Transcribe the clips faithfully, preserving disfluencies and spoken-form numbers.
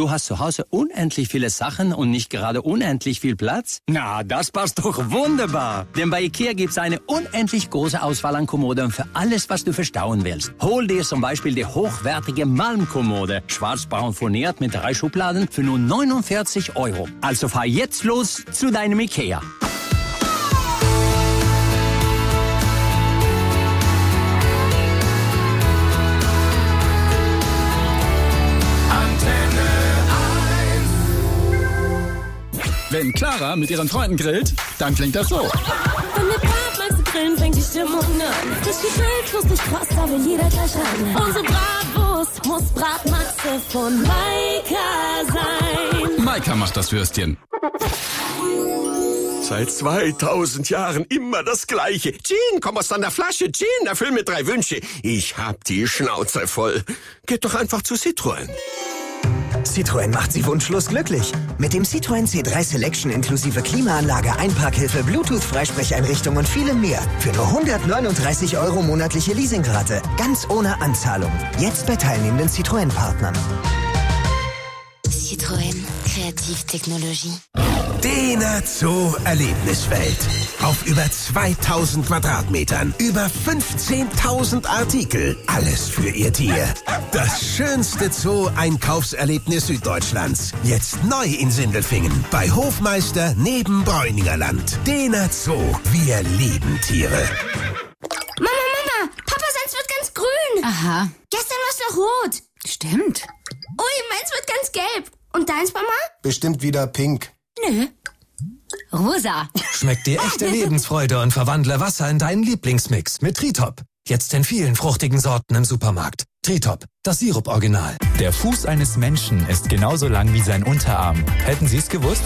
du hast zu Hause unendlich viele Sachen und nicht gerade unendlich viel Platz? Na, das passt doch wunderbar. Denn bei IKEA gibt's eine unendlich große Auswahl an Kommoden für alles, was du verstauen willst. Hol dir zum Beispiel die hochwertige Malmkommode. Schwarz-braun furniert mit drei Schubladen für nur neunundvierzig Euro. Also fahr jetzt los zu deinem IKEA. Wenn Clara mit ihren Freunden grillt, dann klingt das so. Wenn wir Bratmaxe grillen, fängt die Stimmung an. Frisch gegrillt, lustig kross, da will jeder gleich ran. Unsere Bratwurst muss Bratmaxe von Maika sein. Maika macht das Würstchen. Seit zweitausend Jahren immer das Gleiche. Gin, komm aus deiner Flasche. Gin, erfüll mir drei Wünsche. Ich hab die Schnauze voll. Geht doch einfach zu Citroën. Citroën macht Sie wunschlos glücklich. Mit dem Citroën C drei Selection inklusive Klimaanlage, Einparkhilfe, Bluetooth-Freisprecheinrichtung und vielem mehr. Für nur hundertneununddreißig Euro monatliche Leasingrate. Ganz ohne Anzahlung. Jetzt bei teilnehmenden Citroën-Partnern. Citroën. Kreativtechnologie. Dena Zoo Erlebniswelt. Auf über zweitausend Quadratmetern. Über fünfzehntausend Artikel. Alles für Ihr Tier. Das schönste Zoo-Einkaufserlebnis Süddeutschlands. Jetzt neu in Sindelfingen. Bei Hofmeister neben Bräuningerland. Dena Zoo. Wir lieben Tiere. Mama, Mama. Papa, seins wird ganz grün. Aha. Gestern war es noch rot. Stimmt. Ui, meins wird ganz gelb. Und deins, Mama? Bestimmt wieder pink. Nö. Rosa. Schmeckt dir echte Lebensfreude und verwandle Wasser in deinen Lieblingsmix mit Tritop. Jetzt in vielen fruchtigen Sorten im Supermarkt. Tritop, das Sirup-Original. Der Fuß eines Menschen ist genauso lang wie sein Unterarm. Hätten Sie es gewusst?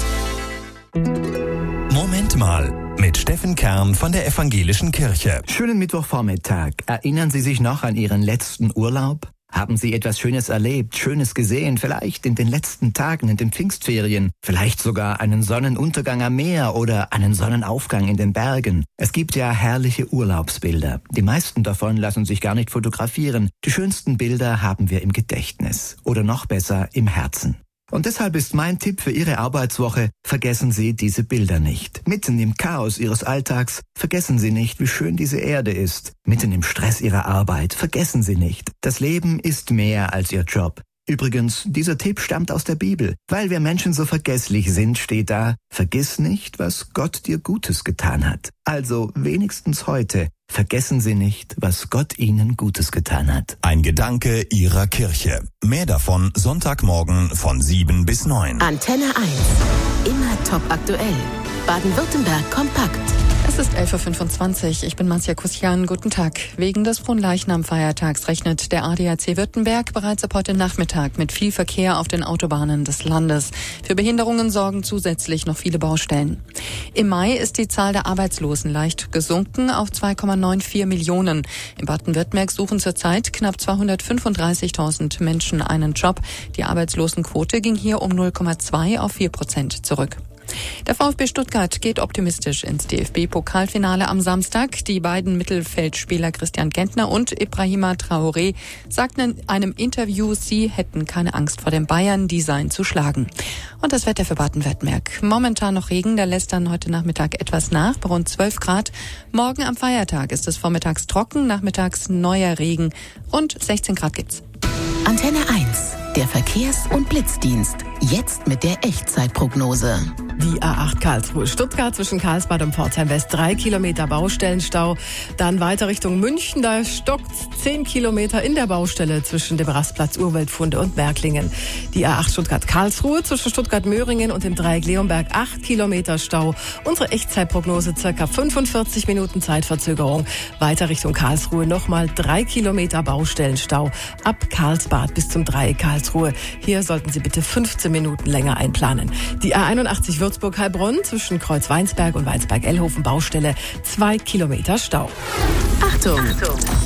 Moment mal. Mit Steffen Kern von der Evangelischen Kirche. Schönen Mittwochvormittag. Erinnern Sie sich noch an Ihren letzten Urlaub? Haben Sie etwas Schönes erlebt, Schönes gesehen, vielleicht in den letzten Tagen, in den Pfingstferien, vielleicht sogar einen Sonnenuntergang am Meer oder einen Sonnenaufgang in den Bergen? Es gibt ja herrliche Urlaubsbilder. Die meisten davon lassen sich gar nicht fotografieren. Die schönsten Bilder haben wir im Gedächtnis oder noch besser im Herzen. Und deshalb ist mein Tipp für Ihre Arbeitswoche: Vergessen Sie diese Bilder nicht. Mitten im Chaos Ihres Alltags vergessen Sie nicht, wie schön diese Erde ist. Mitten im Stress Ihrer Arbeit vergessen Sie nicht: Das Leben ist mehr als Ihr Job. Übrigens, dieser Tipp stammt aus der Bibel. Weil wir Menschen so vergesslich sind, steht da: Vergiss nicht, was Gott dir Gutes getan hat. Also wenigstens heute. Vergessen Sie nicht, was Gott Ihnen Gutes getan hat. Ein Gedanke Ihrer Kirche. Mehr davon Sonntagmorgen von sieben bis neun. Antenne eins. Immer top aktuell. Baden-Württemberg kompakt. Es ist elf Uhr fünfundzwanzig. Ich bin Marcia Kusian. Guten Tag. Wegen des Fronleichnam-Feiertags rechnet der A D A C Württemberg bereits ab heute Nachmittag mit viel Verkehr auf den Autobahnen des Landes. Für Behinderungen sorgen zusätzlich noch viele Baustellen. Im Mai ist die Zahl der Arbeitslosen leicht gesunken auf zwei Komma vierundneunzig Millionen. In Baden-Württemberg suchen zurzeit knapp zweihundertfünfunddreißigtausend Menschen einen Job. Die Arbeitslosenquote ging hier um null Komma zwei auf vier Prozent zurück. Der VfB Stuttgart geht optimistisch ins D F B-Pokalfinale am Samstag. Die beiden Mittelfeldspieler Christian Gentner und Ibrahima Traoré sagten in einem Interview, sie hätten keine Angst vor den Bayern, die seien zu schlagen. Und das Wetter für Baden-Württemberg. Momentan noch Regen, der lässt dann heute Nachmittag etwas nach, bei rund zwölf Grad. Morgen am Feiertag ist es vormittags trocken, nachmittags neuer Regen. Rund sechzehn Grad gibt's. Antenne eins, der Verkehrs- und Blitzdienst. Jetzt mit der Echtzeitprognose. Die A acht Karlsruhe-Stuttgart zwischen Karlsbad und Pforzheim West, drei Kilometer Baustellenstau. Dann weiter Richtung München, da stockt zehn Kilometer in der Baustelle zwischen dem Rastplatz Urwaldfunde und Märklingen. Die A acht Stuttgart-Karlsruhe zwischen Stuttgart-Möhringen und dem Dreieck Leonberg, acht Kilometer Stau. Unsere Echtzeitprognose circa fünfundvierzig Minuten Zeitverzögerung. Weiter Richtung Karlsruhe nochmal drei Kilometer Baustellenstau ab Karlsbad bis zum Dreieck Karlsruhe. Hier sollten Sie bitte fünfzehn Minuten länger einplanen. Die A einundachtzig Würzburg-Heilbronn zwischen Kreuz-Weinsberg und Weinsberg-Ellhofen Baustelle, zwei Kilometer Stau. Achtung! Achtung.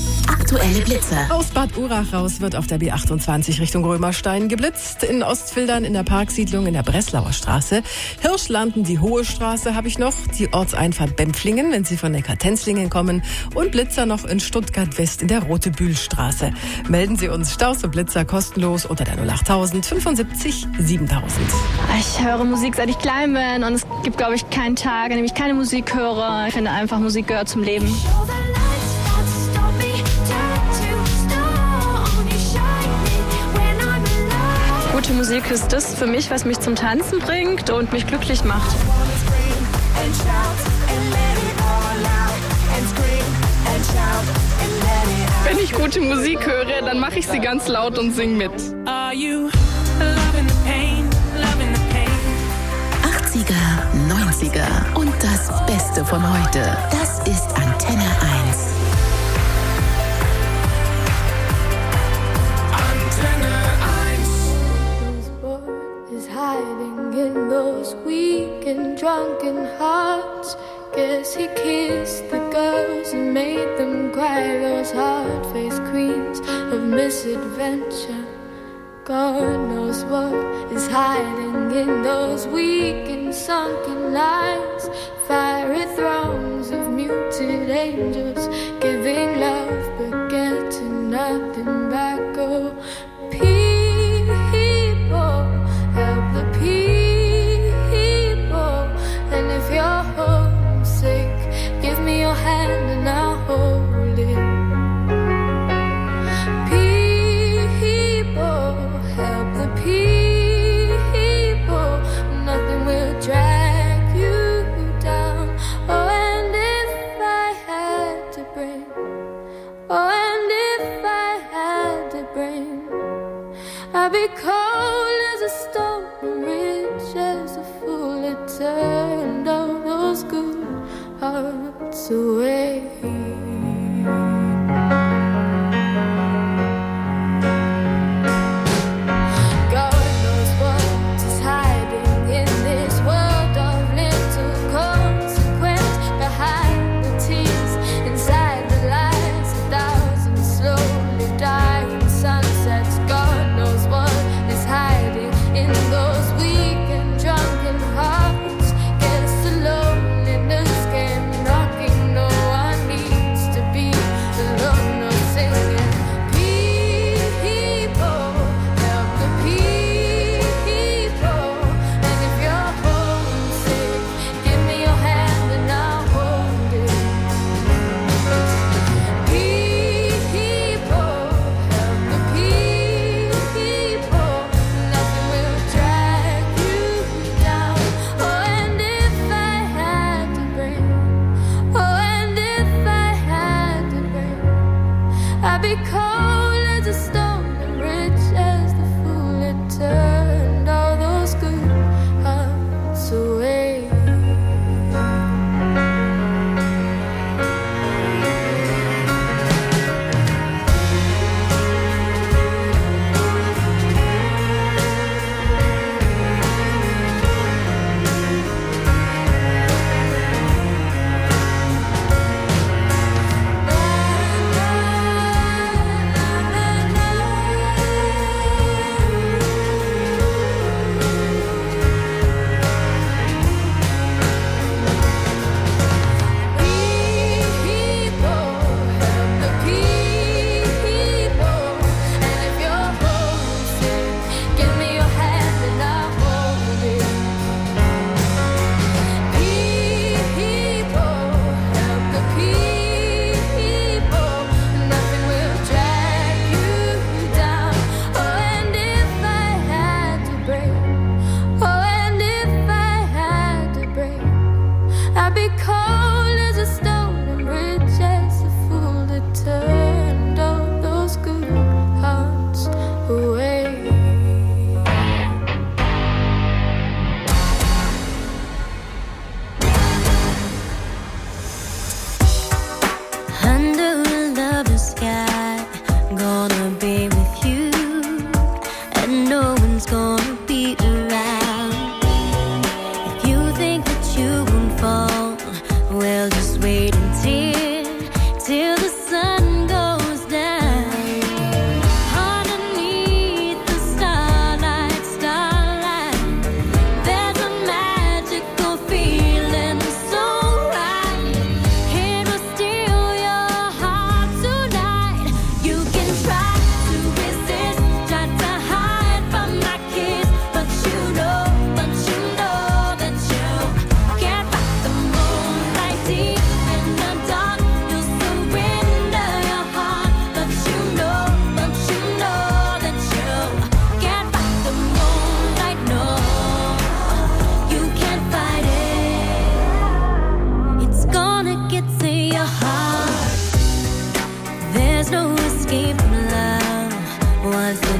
aktuelle Blitzer. Aus Bad Urach raus wird auf der B achtundzwanzig Richtung Römerstein geblitzt. In Ostfildern in der Parksiedlung in der Breslauer Straße. Hirschlanden, die Hohe Straße habe ich noch. Die Ortseinfahrt Bempflingen, wenn Sie von Neckar-Tenzlingen kommen. Und Blitzer noch in Stuttgart West in der Rote-Bühl-Straße. Melden Sie uns Staus und Blitzer kostenlos unter der null achttausend fünfundsiebzig siebentausend. Ich höre Musik, seit ich klein bin, und es gibt, glaube ich, keinen Tag, an dem ich keine Musik höre. Ich finde einfach, Musik gehört zum Leben. Gute Musik ist das für mich, was mich zum Tanzen bringt und mich glücklich macht. Wenn ich gute Musik höre, dann mache ich sie ganz laut und singe mit. achtziger, neunziger und das Beste von heute. Das ist Antenne eins. Antenne eins. This boy is hiding in those weak and drunken hearts. Guess he kissed the girls and made them cry. Those hard-faced queens of misadventure. God knows what is hiding in those weak and sunken lines. Fiery thrones of muted angels, giving love but getting nothing back. Oh, people, help the people. And if you're homesick, give me your hand and I'll hold it. Help the people, nothing will drag you down. Oh, and if I had to bring, oh, and if I had to bring, I'd be cold as a stone and rich as a fool. It turned all those good hearts away.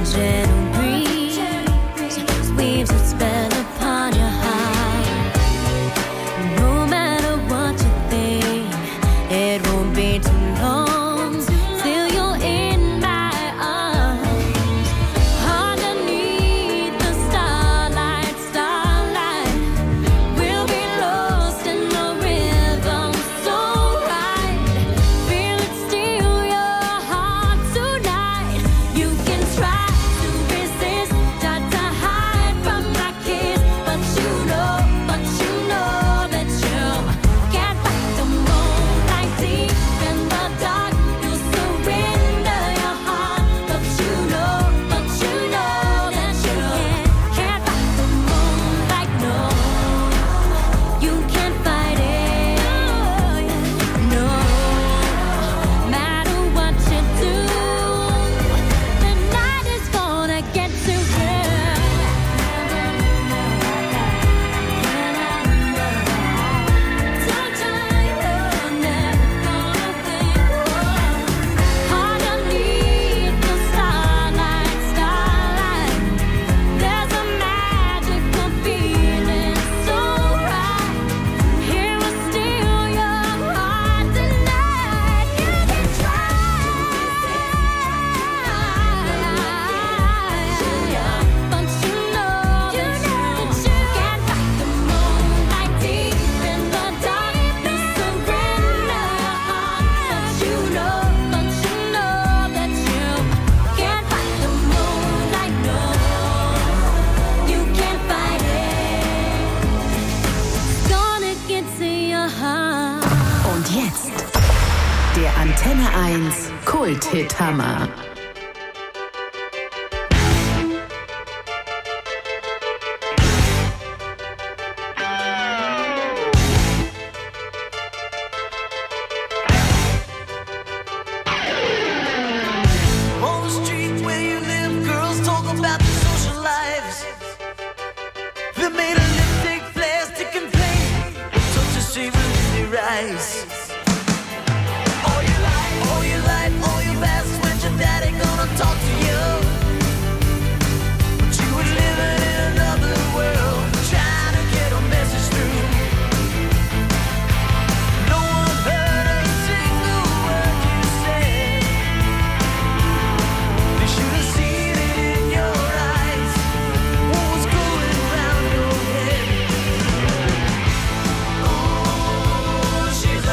gentle breeze weaves its spell upon your heart. No matter what you think, it won't be too long till you're in my arms. Underneath the starlight, starlight, we'll be lost in the rhythm so right. Feel it steal your heart tonight. You can try to resist, try to hide from my kiss, but you know, but you know that you can't fight the moonlight deep in the dark. You surrender your heart, but you know, but you know that you can't fight the moonlight. No, you can't fight it. No, matter what you do, the night is gonna get to you. Underneath the starlight, starlight, there's a magical feeling so right. Here will steal your heart tonight. You can try, but you know that you can't fight the moonlight deep in the dark. You surrender your heart, but you know, but you know that you can't fight the moonlight. No, you can't fight it. It's gonna get to your heart. Und jetzt der Antenne eins Kult-Hit-Hammer. On the street where you live, girls talk about their social lives. They made a lipstick, plastic, and paint. Such a shame in their eyes. All your life, all your life, all your past. When's your daddy gonna talk to you? But you were living in another world, trying to get a message through. No one heard a single word you said. They should have seen it in your eyes. What was going round your head? Oh, she's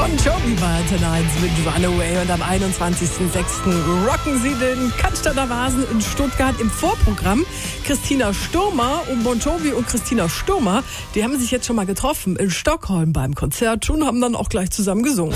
Bon Jovi bei Antenne eins mit Runaway und am einundzwanzigsten sechsten rocken sie den Cannstatter Vasen in Stuttgart im Vorprogramm. Christina Stürmer und Bon Jovi und Christina Stürmer, die haben sich jetzt schon mal getroffen in Stockholm beim Konzert und haben dann auch gleich zusammen gesungen.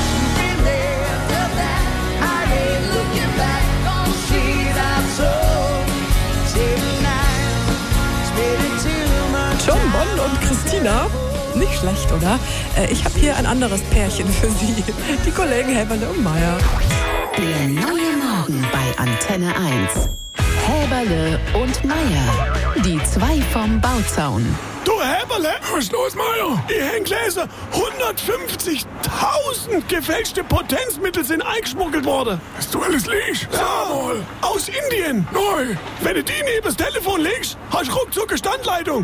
John Bon und Christina. Nicht schlecht, oder? Äh, ich habe hier ein anderes Pärchen für Sie. Die Kollegen Häberle und Meier. Der neue Morgen bei Antenne eins. Häberle und Meier. Die zwei vom Bauzaun. Du Häberle, was ist los, Meier? Ich häng gelesen, hundertfünfzigtausend gefälschte Potenzmittel sind eingeschmuggelt worden. Hast du alles liegst? Ja, mal. Aus Indien. Neu. Wenn du die neben das Telefon legst, hast du ruckzuck eine Standleitung.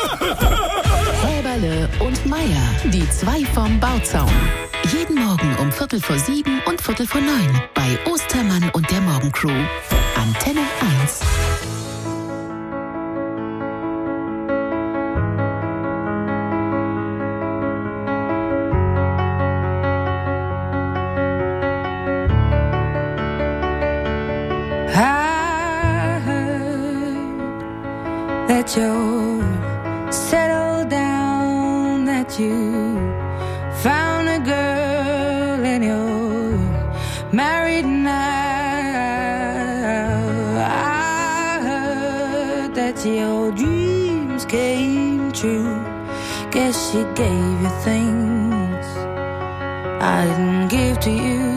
Häberle und Meier, die zwei vom Bauzaun. Jeden Morgen um Viertel vor sieben und Viertel vor neun bei Ostermann und der Morgencrew. Antenne eins. That you're settled down, that you found a girl and you're married now. I heard that your dreams came true. Guess she gave you things I didn't give to you.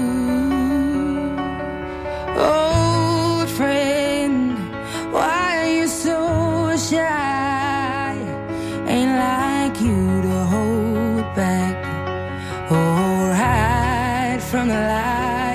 Old friend, why are you so shy? Ain't like you to hold back or hide from the light.